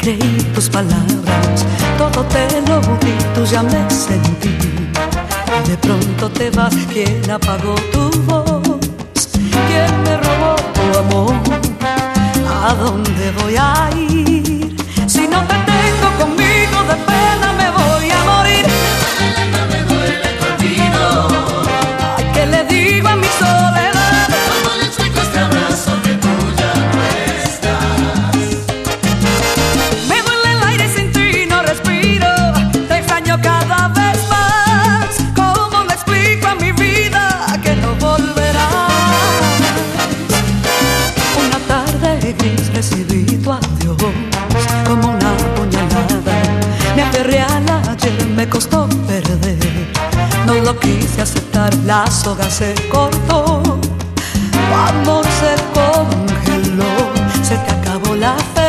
creí tus palabras, todo te lo di, tú ya me sentí. Y de pronto te vas, ¿quién apagó tu voz? ¿Quién me robó tu amor? ¿A dónde voy a ir? Si no te tengo conmigo, de pena me voy a morir. Me duele tu olvido. Ay, ¿qué le digo a mi soledad? ¿Cómo le explico este abrazo que tú ya no estás? Me duele el aire sin ti, no respiro. Te extraño cada vez más. ¿Cómo le explico a mi vida que no volverás? Una tarde gris recibí tu adiós como una puñalada. Me aferré al ayer, me costó perder. No lo quise aceptar, la soga se cortó. Tu amor se congeló, se te acabó la fe.